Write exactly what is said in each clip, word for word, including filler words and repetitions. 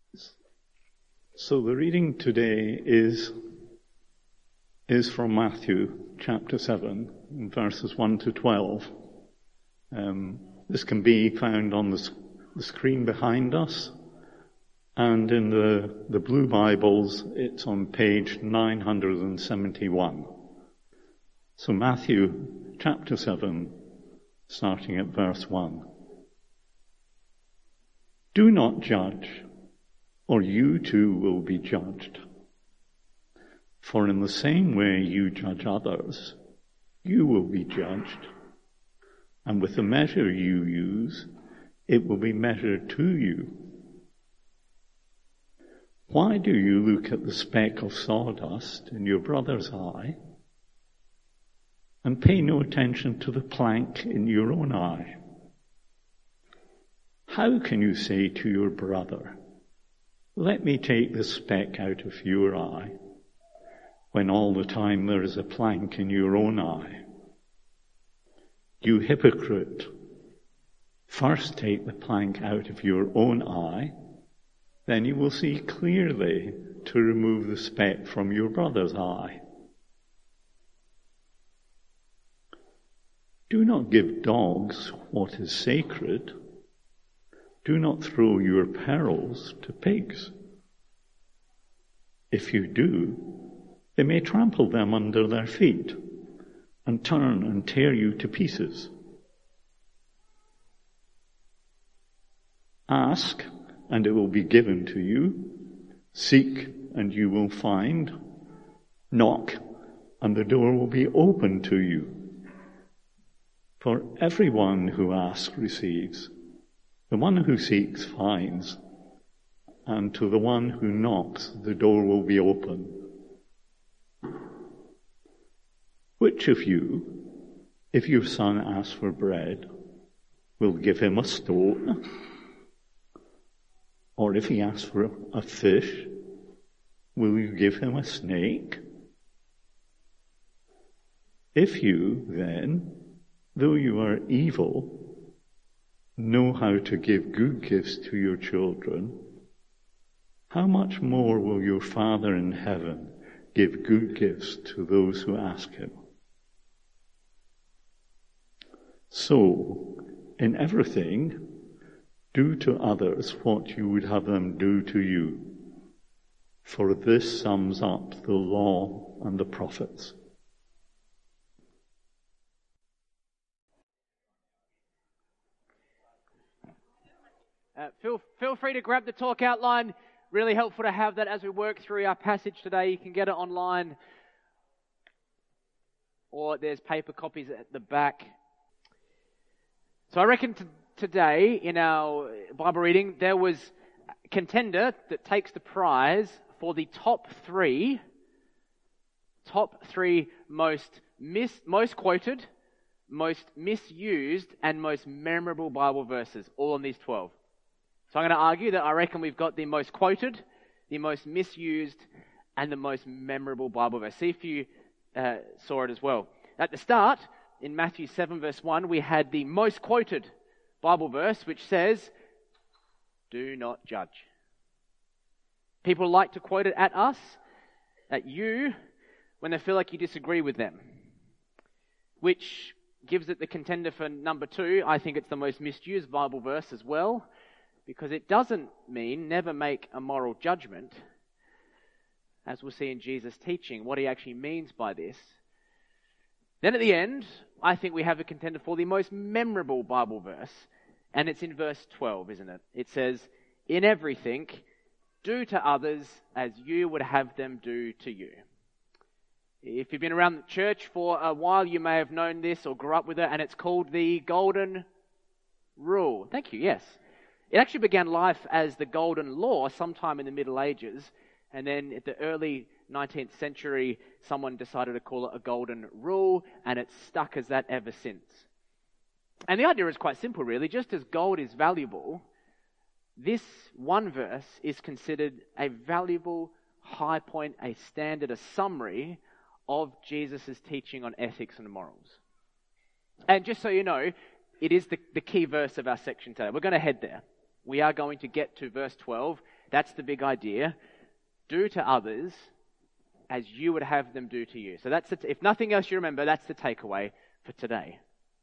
So the reading today is is from Matthew chapter seven, verses one to twelve. Um, this can be found on the, the screen behind us, and in the, the blue Bibles, it's on page nine hundred seventy-one. So Matthew chapter seven, starting at verse one. Do not judge, or you too will be judged. For in the same way you judge others, you will be judged. And with the measure you use, it will be measured to you. Why do you look at the speck of sawdust in your brother's eye, and pay no attention to the plank in your own eye? How can you say to your brother, let me take the speck out of your eye, when all the time there is a plank in your own eye? You hypocrite, first take the plank out of your own eye, then you will see clearly to remove the speck from your brother's eye. Do not give dogs what is sacred. Do not throw your pearls to pigs. If you do, they may trample them under their feet and turn and tear you to pieces. Ask, and it will be given to you. Seek, and you will find. Knock, and the door will be opened to you. For everyone who asks receives, the one who seeks finds, and to the one who knocks the door will be open. Which of you, if your son asks for bread, will give him a stone? Or if he asks for a fish, will you give him a snake? If you, then, though you are evil, know how to give good gifts to your children, how much more will your Father in heaven give good gifts to those who ask him? So, in everything, do to others what you would have them do to you, for this sums up the law and the prophets. Uh, feel, feel free to grab the talk outline. Really helpful to have that as we work through our passage today. You can get it online, or there's paper copies at the back. So I reckon t- today in our Bible reading, there was a contender that takes the prize for the top three, top three most mis, most quoted, most misused, and most memorable Bible verses, all in these twelve. So I'm going to argue that I reckon we've got the most quoted, the most misused, and the most memorable Bible verse. See if you uh, saw it as well. At the start, in Matthew seven verse one, we had the most quoted Bible verse, which says, do not judge. People like to quote it at us, at you, when they feel like you disagree with them. Which gives it the contender for number two. I think it's the most misused Bible verse as well, because it doesn't mean never make a moral judgment, as we'll see in Jesus' teaching, what he actually means by this. Then at the end, I think we have a contender for the most memorable Bible verse, and it's in verse twelve, isn't it? It says, in everything, do to others as you would have them do to you. If you've been around the church for a while, you may have known this or grew up with it, and it's called the Golden Rule. Thank you, yes. It actually began life as the Golden Law sometime in the Middle Ages, and then at the early nineteenth century, someone decided to call it a Golden Rule, and it's stuck as that ever since. And the idea is quite simple, really. Just as gold is valuable, this one verse is considered a valuable high point, a standard, a summary of Jesus' teaching on ethics and morals. And just so you know, it is the, the key verse of our section today. We're going to head there. We are going to get to verse twelve That's the big idea. Do to others as you would have them do to you. So that's the t- if nothing else you remember, that's the takeaway for today.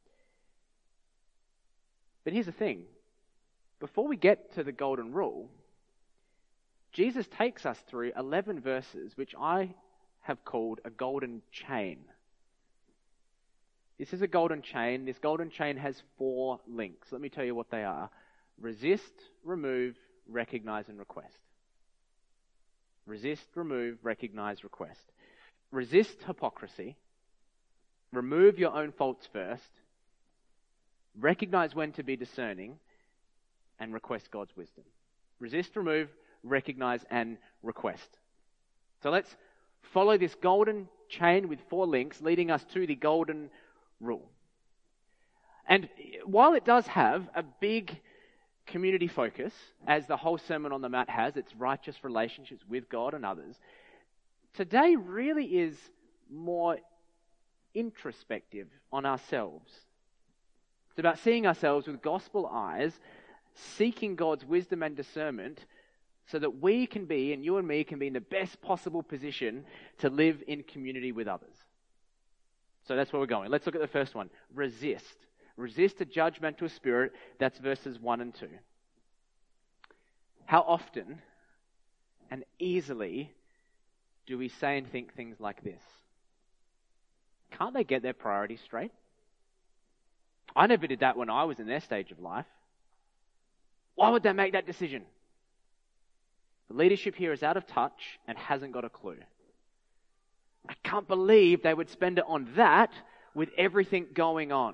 But here's the thing. Before we get to the golden rule, Jesus takes us through eleven verses, which I have called a golden chain. This is a golden chain. This golden chain has four links. Let me tell you what they are. Resist, remove, recognize, and request. Resist, remove, recognize, request. Resist hypocrisy. Remove your own faults first. Recognize when to be discerning. And request God's wisdom. Resist, remove, recognize, and request. So let's follow this golden chain with four links leading us to the golden rule. And while it does have a big community focus, as the whole Sermon on the Mount has, its righteous relationships with God and others, today really is more introspective on ourselves. It's about seeing ourselves with gospel eyes, seeking God's wisdom and discernment so that we can be, and you and me can be in the best possible position to live in community with others. So that's where we're going. Let's look at the first one. Resist. Resist a judgmental spirit. That's verses one and two. How often and easily do we say and think things like this? Can't they get their priorities straight? I never did that when I was in their stage of life. Why would they make that decision? The leadership here is out of touch and hasn't got a clue. I can't believe they would spend it on that with everything going on.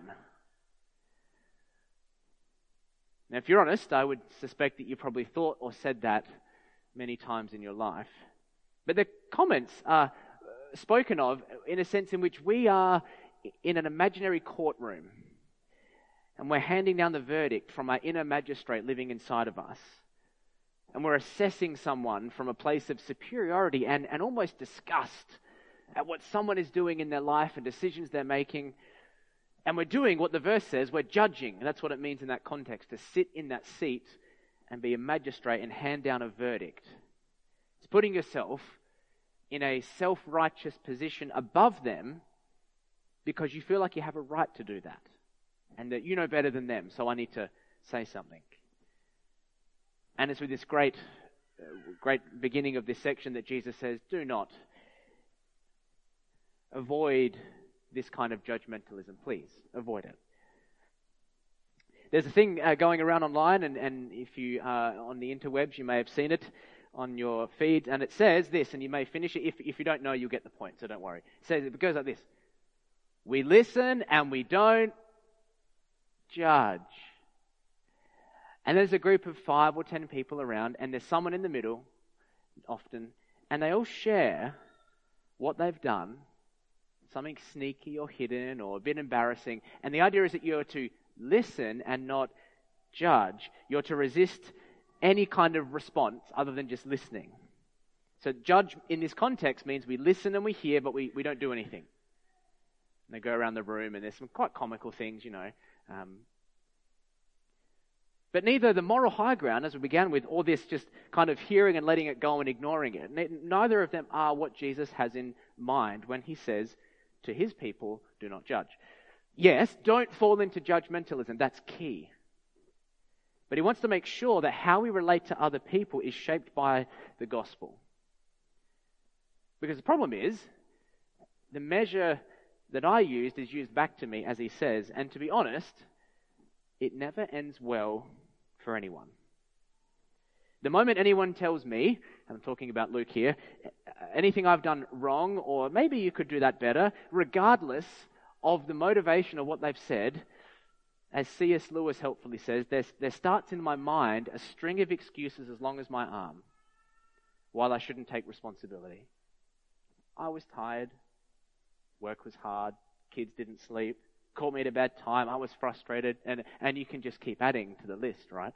Now, if you're honest, I would suspect that you probably thought or said that many times in your life. But the comments are spoken of in a sense in which we are in an imaginary courtroom and we're handing down the verdict from our inner magistrate living inside of us. And we're assessing someone from a place of superiority and, and almost disgust at what someone is doing in their life and decisions they're making. And we're doing what the verse says, we're judging. And that's what it means in that context, to sit in that seat and be a magistrate and hand down a verdict. It's putting yourself in a self-righteous position above them because you feel like you have a right to do that. And that you know better than them, so I need to say something. And it's with this great, uh, great beginning of this section that Jesus says, do not avoid this kind of judgmentalism, please. Avoid it. There's a thing uh, going around online, and, and if you are on the interwebs, you may have seen it on your feed, and it says this, and you may finish it. If, if you don't know, you'll get the point, so don't worry. It says, it goes like this. We listen and we don't judge. And there's a group of five or ten people around, and there's someone in the middle, often, and they all share what they've done, something sneaky or hidden or a bit embarrassing. And the idea is that you're to listen and not judge. You're to resist any kind of response other than just listening. So judge in this context means we listen and we hear, but we, we don't do anything. And they go around the room, and there's some quite comical things, you know. Um, But neither the moral high ground, as we began with, or this just kind of hearing and letting it go and ignoring it, neither of them are what Jesus has in mind when he says to his people, do not judge. Yes, don't fall into judgmentalism. That's key. But he wants to make sure that how we relate to other people is shaped by the gospel. Because the problem is, the measure that I used is used back to me, as he says, and to be honest, it never ends well for anyone. The moment anyone tells me, and I'm talking about Luke here, anything I've done wrong, or maybe you could do that better, regardless of the motivation of what they've said, as C S Lewis helpfully says, there, there starts in my mind a string of excuses as long as my arm, while I shouldn't take responsibility. I was tired, work was hard, kids didn't sleep, caught me at a bad time, I was frustrated, and, and you can just keep adding to the list, right?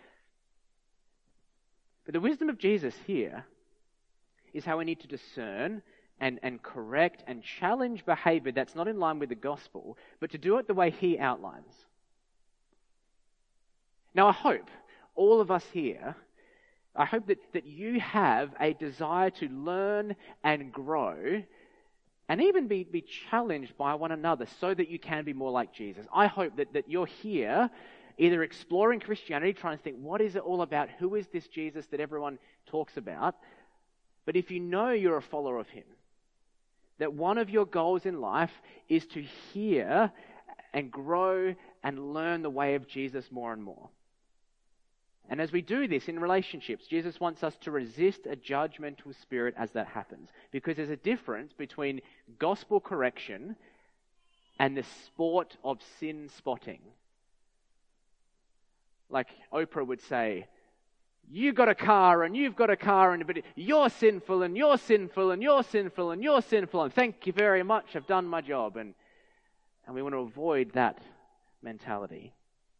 But the wisdom of Jesus here is how we need to discern and, and correct and challenge behavior that's not in line with the gospel, but to do it the way he outlines. Now I hope all of us here I hope that, that you have a desire to learn and grow and even be, be challenged by one another so that you can be more like Jesus. I hope that, that you're here either exploring Christianity, trying to think, what is it all about? Who is this Jesus that everyone talks about? But if you know you're a follower of him, that one of your goals in life is to hear and grow and learn the way of Jesus more and more. And as we do this in relationships, Jesus wants us to resist a judgmental spirit as that happens. Because there's a difference between gospel correction and the sport of sin spotting. Like Oprah would say, you got a car and you've got a car and but you're sinful and you're sinful and you're sinful and you're sinful and thank you very much, I've done my job. And, and we want to avoid that mentality.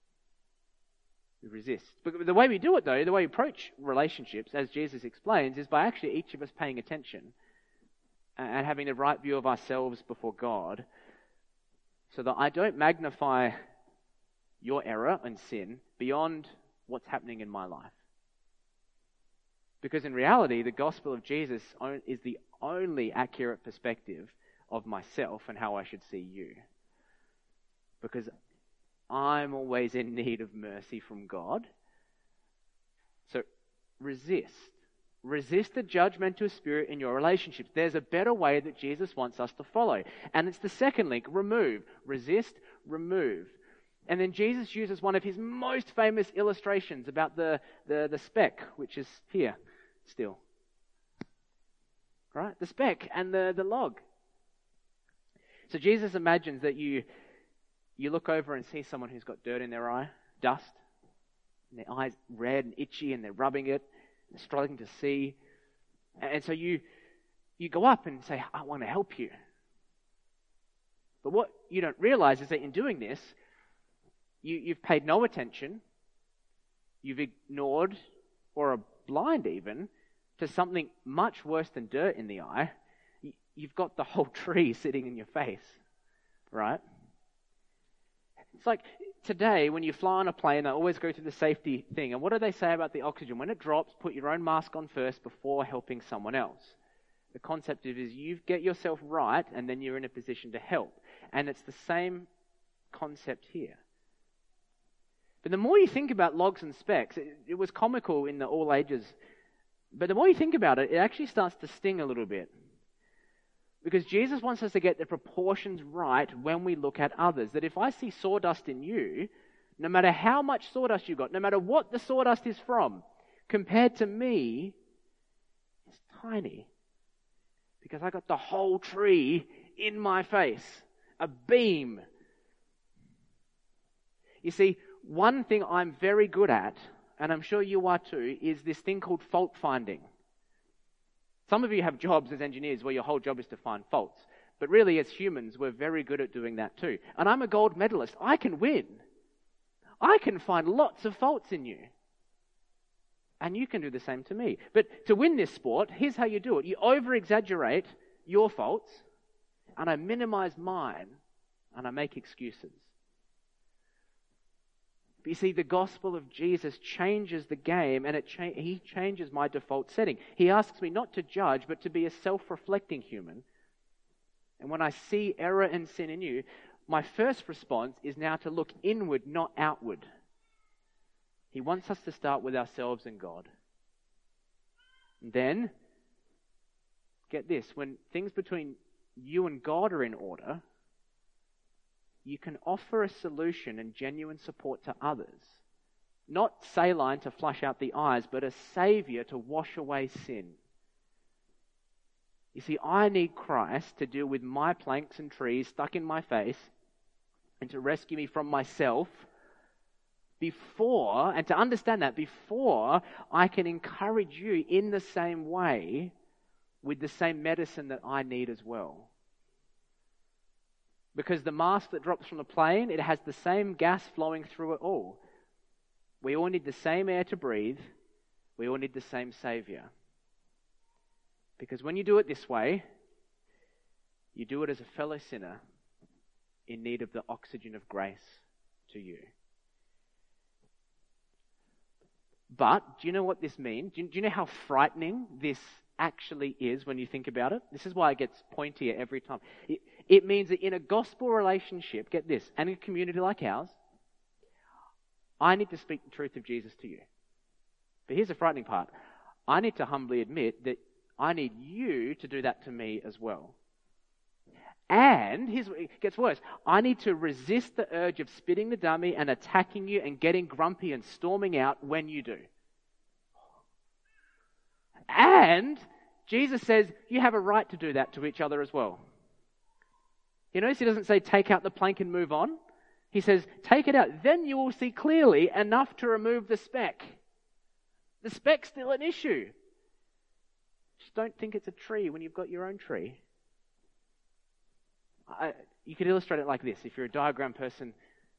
We resist. But the way we do it, though, the way we approach relationships, as Jesus explains, is by actually each of us paying attention and having the right view of ourselves before God so that I don't magnify your error and sin beyond what's happening in my life. Because in reality, the gospel of Jesus is the only accurate perspective of myself and how I should see you. Because I'm always in need of mercy from God. So resist. Resist the judgmental spirit in your relationships. There's a better way that Jesus wants us to follow. And it's the second link, remove. Resist, remove. And then Jesus uses one of his most famous illustrations about the, the, the speck, which is here still. Right? The speck and the, the log. So Jesus imagines that you You look over and see someone who's got dirt in their eye, dust, and their eye's red and itchy and they're rubbing it, and they're struggling to see. And so you you go up and say, I want to help you. But what you don't realize is that in doing this, you, you've paid no attention, you've ignored or are blind even to something much worse than dirt in the eye. You've got the whole tree sitting in your face, right? It's like today when you fly on a plane, they always go through the safety thing. And what do they say about the oxygen? When it drops, put your own mask on first before helping someone else. The concept of is you get yourself right and then you're in a position to help. And it's the same concept here. But the more you think about logs and specks, it, it was comical in the all ages. But the more you think about it, it actually starts to sting a little bit. Because Jesus wants us to get the proportions right when we look at others. That if I see sawdust in you, no matter how much sawdust you got, no matter what the sawdust is from, compared to me, it's tiny. Because I got the whole tree in my face. A beam. You see, one thing I'm very good at, and I'm sure you are too, is this thing called fault finding. Some of you have jobs as engineers where your whole job is to find faults. But really, as humans, we're very good at doing that too. And I'm a gold medalist. I can win. I can find lots of faults in you. And you can do the same to me. But to win this sport, here's how you do it. You over-exaggerate your faults, and I minimize mine, and I make excuses. But you see, the gospel of Jesus changes the game, and it cha- he changes my default setting. He asks me not to judge, but to be a self-reflecting human. And when I see error and sin in you, my first response is now to look inward, not outward. He wants us to start with ourselves and God. And then, get this, when things between you and God are in order, you can offer a solution and genuine support to others. Not saline to flush out the eyes, but a savior to wash away sin. You see, I need Christ to deal with my planks and trees stuck in my face and to rescue me from myself before, and to understand that before I can encourage you in the same way with the same medicine that I need as well. Because the mask that drops from the plane, it has the same gas flowing through it all. We all need the same air to breathe. We all need the same Savior. Because when you do it this way, you do it as a fellow sinner in need of the oxygen of grace to you. But do you know what this means? Do you, do you know how frightening this actually is when you think about it? This is why it gets pointier every time. It, it means that in a gospel relationship, get this, and in a community like ours, I need to speak the truth of Jesus to you. But here's the frightening part. I need to humbly admit that I need you to do that to me as well. And here's what it gets worse. I need to resist the urge of spitting the dummy and attacking you and getting grumpy and storming out when you do. And Jesus says you have a right to do that to each other as well. You notice he doesn't say take out the plank and move on. He says take it out. Then you will see clearly enough to remove the speck. The speck's still an issue. Just don't think it's a tree when you've got your own tree. I, you could illustrate it like this, if you're a diagram person.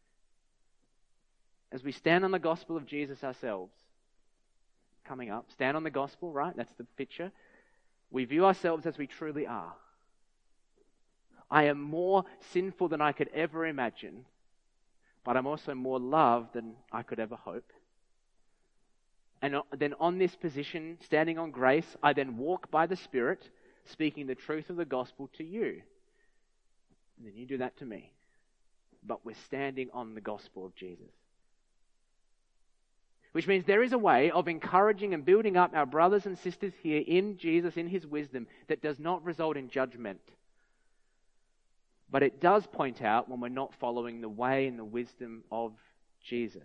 As we stand on the gospel of Jesus ourselves, coming up, stand on the gospel, right? That's the picture. We view ourselves as we truly are. I am more sinful than I could ever imagine, but I'm also more loved than I could ever hope. And then on this position, standing on grace, I then walk by the Spirit, speaking the truth of the gospel to you. And then you do that to me. But we're standing on the gospel of Jesus. Which means there is a way of encouraging and building up our brothers and sisters here in Jesus, in his wisdom, that does not result in judgment. But it does point out when we're not following the way and the wisdom of Jesus.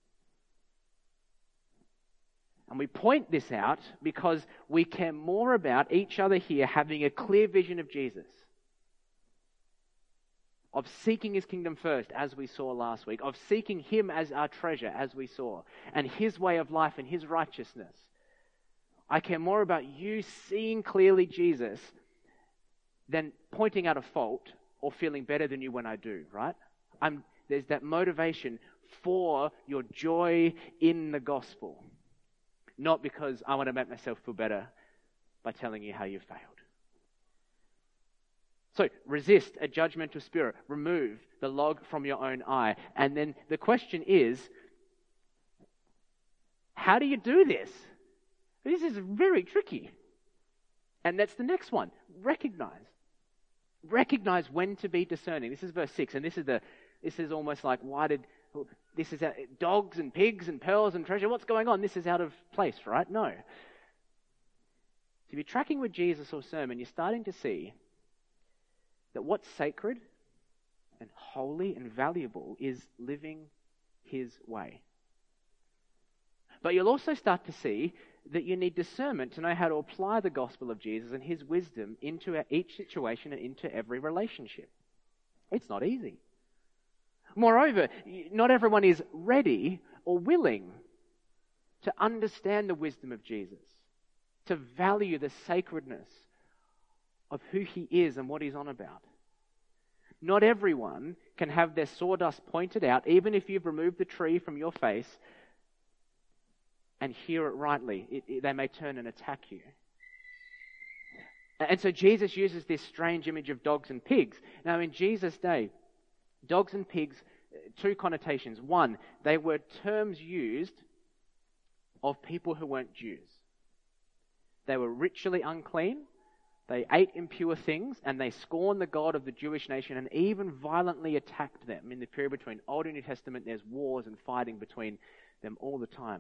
And we point this out because we care more about each other here having a clear vision of Jesus. Of seeking his kingdom first, as we saw last week. Of seeking him as our treasure, as we saw. And his way of life and his righteousness. I care more about you seeing clearly Jesus than pointing out a fault or feeling better than you when I do, right? I'm, there's that motivation for your joy in the gospel. Not because I want to make myself feel better by telling you how you failed. So, resist a judgmental spirit. Remove the log from your own eye. And then the question is, how do you do this? This is very tricky. And that's the next one. Recognize. Recognize when to be discerning. This is verse six, and this is the this is almost like, why did this is dogs and pigs and pearls and treasure? What's going on? This is out of place, right? No. So if you're tracking with Jesus or sermon, you're starting to see that what's sacred and holy and valuable is living his way. But you'll also start to see that you need discernment to know how to apply the gospel of Jesus and his wisdom into each situation and into every relationship. It's not easy. Moreover, not everyone is ready or willing to understand the wisdom of Jesus, to value the sacredness of who he is and what he's on about. Not everyone can have their sawdust pointed out, even if you've removed the tree from your face, and hear it rightly. It, it, they may turn and attack you. And so Jesus uses this strange image of dogs and pigs. Now in Jesus' day, dogs and pigs, two connotations. One, they were terms used of people who weren't Jews. They were ritually unclean. They ate impure things, and they scorned the God of the Jewish nation and even violently attacked them. In the period between Old and New Testament, there's wars and fighting between them all the time.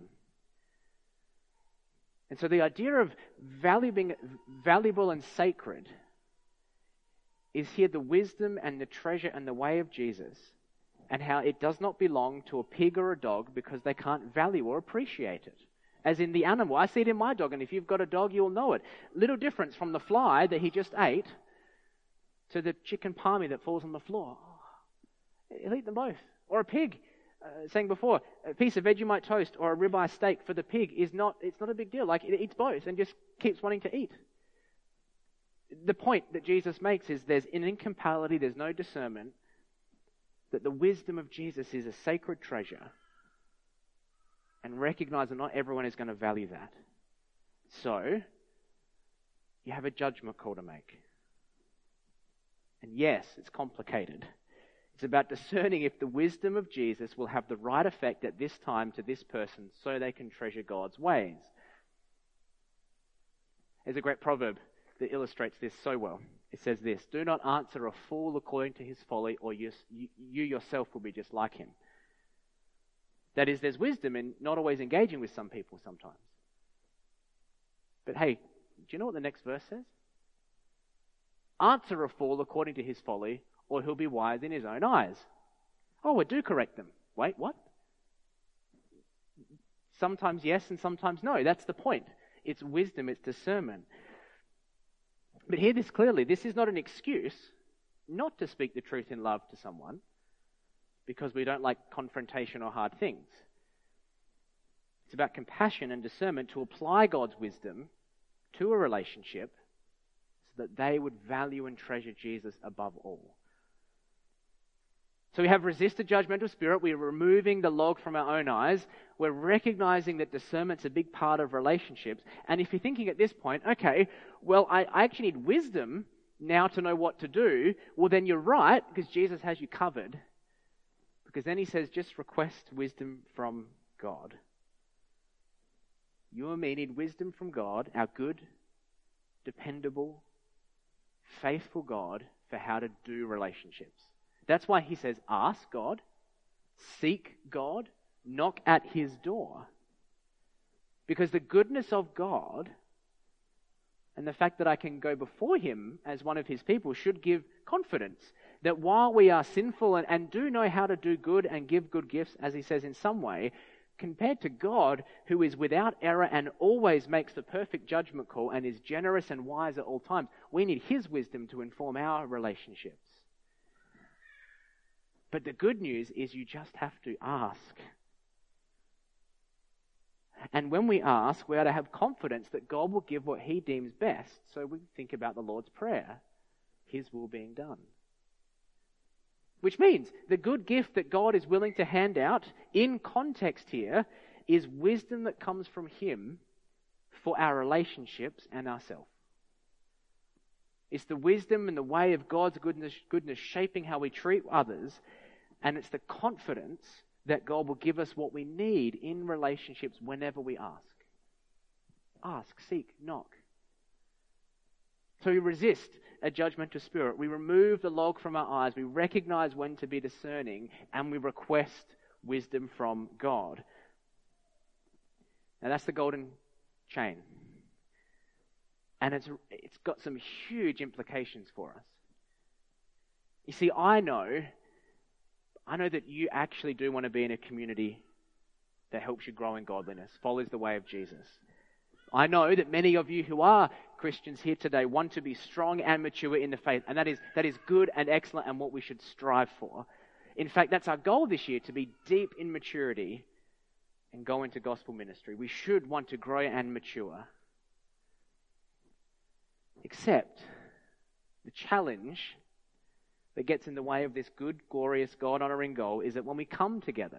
And so the idea of valuing, valuable and sacred is here the wisdom and the treasure and the way of Jesus, and how it does not belong to a pig or a dog because they can't value or appreciate it. As in the animal. I see it in my dog, and if you've got a dog, you'll know it. Little difference from the fly that he just ate to the chicken palmy that falls on the floor. Oh, he'll eat them both. Or a pig. Uh, saying before, a piece of Vegemite toast or a ribeye steak for the pig is not, it's not a big deal. Like, it eats both and just keeps wanting to eat. The point that Jesus makes is there's an incompatibility, there's no discernment, that the wisdom of Jesus is a sacred treasure, and recognize that not everyone is going to value that. So, you have a judgment call to make. And yes, it's complicated. It's about discerning if the wisdom of Jesus will have the right effect at this time to this person so they can treasure God's ways. There's a great proverb that illustrates this so well. It says this: "Do not answer a fool according to his folly, or you, you yourself will be just like him." That is, there's wisdom in not always engaging with some people sometimes. But hey, do you know what the next verse says? Answer a fool according to his folly, or he'll be wise in his own eyes. Oh, well, do correct them. Wait, what? Sometimes yes and sometimes no. That's the point. It's wisdom, it's discernment. But hear this clearly. This is not an excuse not to speak the truth in love to someone because we don't like confrontation or hard things. It's about compassion and discernment to apply God's wisdom to a relationship so that they would value and treasure Jesus above all. So we have resist a judgmental spirit. We're removing the log from our own eyes. We're recognizing that discernment's a big part of relationships. And if you're thinking at this point, okay, well, I, I actually need wisdom now to know what to do, well, then you're right, because Jesus has you covered. Because then he says, just request wisdom from God. You and me need wisdom from God, our good, dependable, faithful God, for how to do relationships. That's why he says, ask God, seek God, knock at his door. Because the goodness of God and the fact that I can go before him as one of his people should give confidence that while we are sinful and, and do know how to do good and give good gifts, as he says in some way, compared to God, who is without error and always makes the perfect judgment call and is generous and wise at all times, we need his wisdom to inform our relationships. But the good news is you just have to ask. And when we ask, we are to have confidence that God will give what he deems best. So we think about the Lord's Prayer, his will being done. Which means the good gift that God is willing to hand out in context here is wisdom that comes from him for our relationships and ourselves. It's the wisdom and the way of God's goodness, goodness shaping how we treat others, and it's the confidence that God will give us what we need in relationships whenever we ask. Ask, seek, knock. So we resist a judgmental spirit. We remove the log from our eyes. We recognize when to be discerning, and we request wisdom from God. Now that's the golden chain. And it's it's got some huge implications for us. You see, I know, I know that you actually do want to be in a community that helps you grow in godliness, follows the way of Jesus. I know that many of you who are Christians here today want to be strong and mature in the faith, and that is that is good and excellent and what we should strive for. In fact, that's our goal this year, to be deep in maturity and go into gospel ministry. We should want to grow and mature. Except the challenge that gets in the way of this good, glorious, God-honoring goal is that when we come together,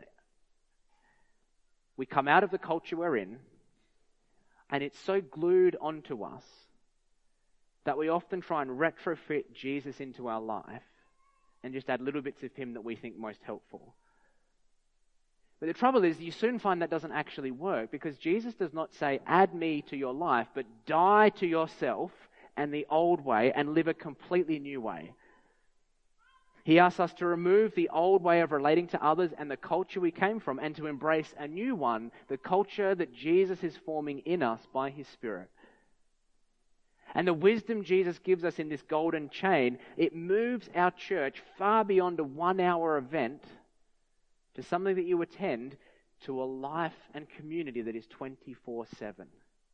we come out of the culture we're in, and it's so glued onto us that we often try and retrofit Jesus into our life and just add little bits of him that we think most helpful. But the trouble is, you soon find that doesn't actually work, because Jesus does not say, add me to your life, but die to yourself and the old way and live a completely new way. He asks us to remove the old way of relating to others and the culture we came from, and to embrace a new one, the culture that Jesus is forming in us by his Spirit. And the wisdom Jesus gives us in this golden chain, it moves our church far beyond a one-hour event to something that you attend, to a life and community that is twenty-four seven.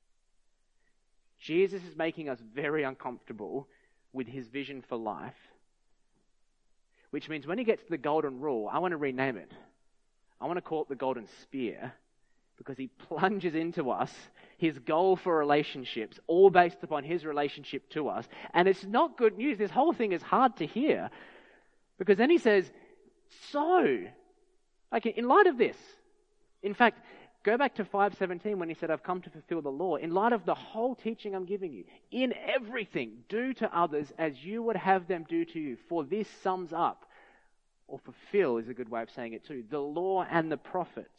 Jesus is making us very uncomfortable with his vision for life, which means when he gets to the golden rule, I want to rename it. I want to call it the golden spear, because he plunges into us his goal for relationships, all based upon his relationship to us. And it's not good news. This whole thing is hard to hear, because then he says, so, like in light of this, in fact, go back to five seventeen when he said, I've come to fulfill the law. In light of the whole teaching I'm giving you, in everything, do to others as you would have them do to you. For this sums up or fulfill is a good way of saying it too, the law and the prophets.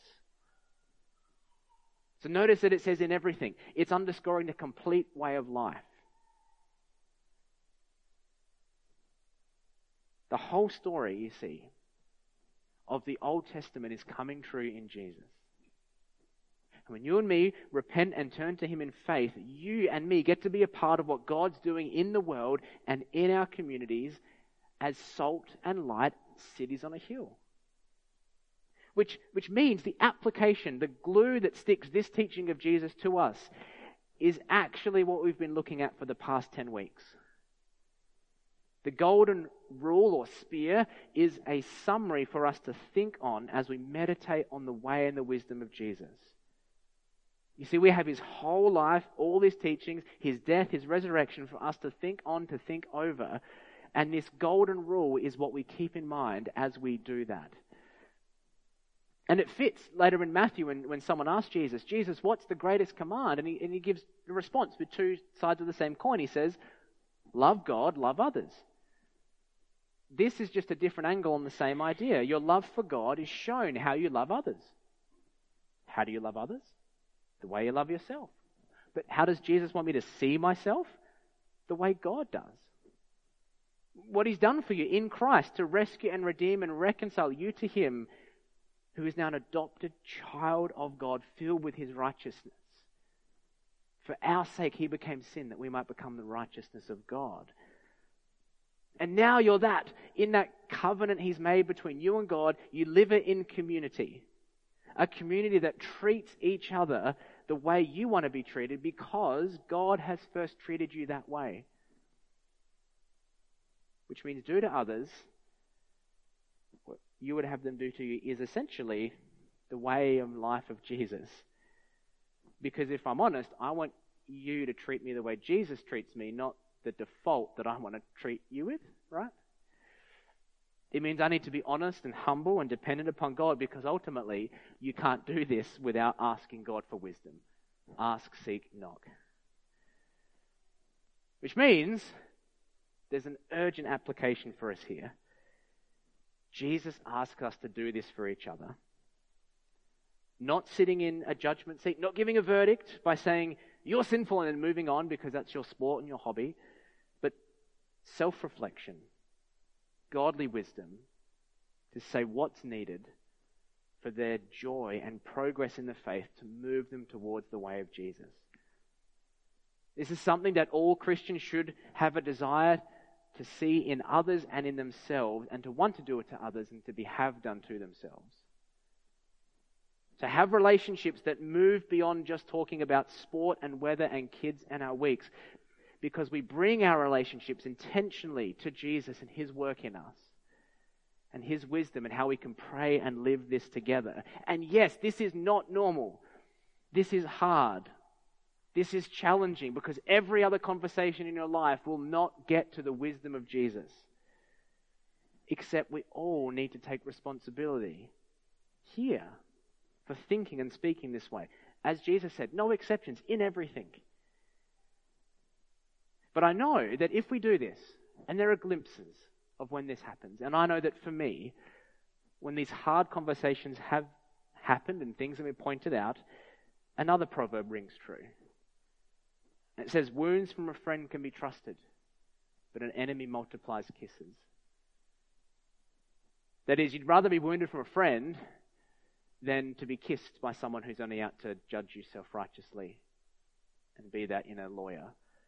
So notice that it says in everything. It's underscoring the complete way of life. The whole story, you see, of the Old Testament is coming true in Jesus. And when you and me repent and turn to Him in faith, you and me get to be a part of what God's doing in the world and in our communities as salt and light, cities on a hill. Which, which means the application, the glue that sticks this teaching of Jesus to us is actually what we've been looking at for the past ten weeks. The golden rule or spear is a summary for us to think on as we meditate on the way and the wisdom of Jesus. You see, we have His whole life, all His teachings, His death, His resurrection for us to think on, to think over. And this golden rule is what we keep in mind as we do that. And it fits later in Matthew when, when someone asks Jesus, Jesus, what's the greatest command? And he, and he gives a response with two sides of the same coin. He says, love God, love others. This is just a different angle on the same idea. Your love for God is shown how you love others. How do you love others? The way you love yourself. But how does Jesus want me to see myself? The way God does. What He's done for you in Christ to rescue and redeem and reconcile you to Him, who is now an adopted child of God filled with His righteousness. For our sake He became sin that we might become the righteousness of God. And now you're that. In that covenant He's made between you and God, you live it in community. A community that treats each other the way you want to be treated because God has first treated you that way. Which means do to others what you would have them do to you is essentially the way and life of Jesus. Because if I'm honest, I want you to treat me the way Jesus treats me, not the default that I want to treat you with, right? It means I need to be honest and humble and dependent upon God because ultimately you can't do this without asking God for wisdom. Ask, seek, knock. Which means there's an urgent application for us here. Jesus asks us to do this for each other. Not sitting in a judgment seat, not giving a verdict by saying you're sinful and then moving on because that's your sport and your hobby, but self-reflection, godly wisdom to say what's needed for their joy and progress in the faith to move them towards the way of Jesus. This is something that all Christians should have a desire to see in others and in themselves and to want to do it to others and to be have done to themselves. To have relationships that move beyond just talking about sport and weather and kids and our weeks, because we bring our relationships intentionally to Jesus and His work in us and His wisdom and how we can pray and live this together. And yes, this is not normal. This is hard. This is challenging because every other conversation in your life will not get to the wisdom of Jesus. Except we all need to take responsibility here for thinking and speaking this way. As Jesus said, no exceptions in everything. But I know that if we do this, and there are glimpses of when this happens, and I know that for me, when these hard conversations have happened and things have been pointed out, another proverb rings true. It says, wounds from a friend can be trusted, but an enemy multiplies kisses. That is, you'd rather be wounded from a friend than to be kissed by someone who's only out to judge you self-righteously and be that in a lawyer.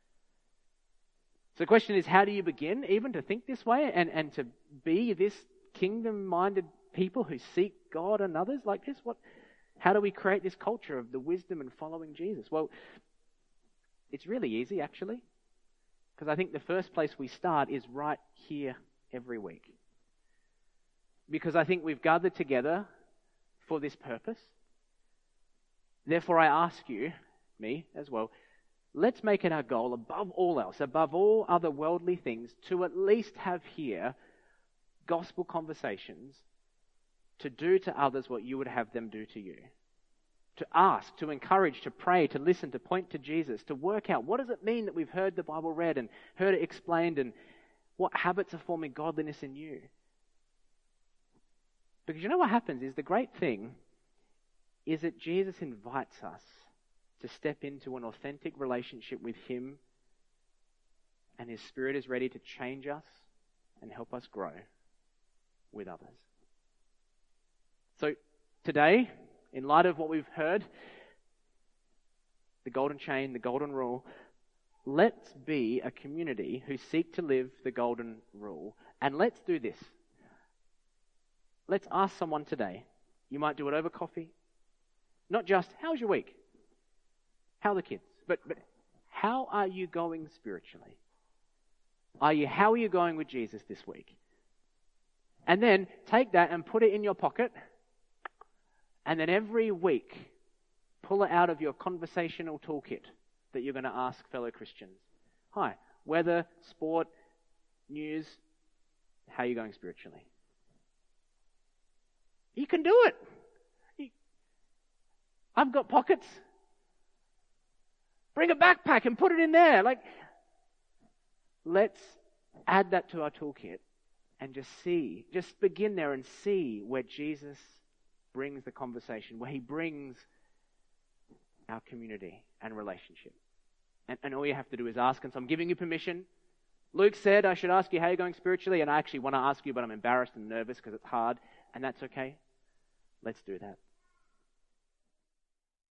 So the question is, how do you begin even to think this way and, and to be this kingdom-minded people who seek God and others like this? What? How do we create this culture of the wisdom and following Jesus? Well, it's really easy, actually, because I think the first place we start is right here every week. Because I think we've gathered together for this purpose. Therefore, I ask you, me as well, let's make it our goal above all else, above all other worldly things, to at least have here gospel conversations to do to others what you would have them do to you. To ask, to encourage, to pray, to listen, to point to Jesus, to work out what does it mean that we've heard the Bible read and heard it explained and what habits are forming godliness in you. Because you know what happens is the great thing is that Jesus invites us to step into an authentic relationship with him, and his Spirit is ready to change us and help us grow with others. So today, in light of what we've heard, the golden chain, the golden rule, let's be a community who seek to live the golden rule. And let's do this. Let's ask someone today. You might do it over coffee. Not just, how's your week? How are the kids? But, but how are you going spiritually? Are you, how are you going with Jesus this week? And then take that and put it in your pocket. And then every week, pull it out of your conversational toolkit that you're going to ask fellow Christians. Hi, weather, sport, news, how are you going spiritually? You can do it. You, I've got pockets. Bring a backpack and put it in there. Like, let's add that to our toolkit and just see, just begin there and see where Jesus brings the conversation, where he brings our community and relationship. And, and all you have to do is ask, and so I'm giving you permission. Luke said I should ask you how you're going spiritually, and I actually want to ask you, but I'm embarrassed and nervous because it's hard, and that's okay. Let's do that.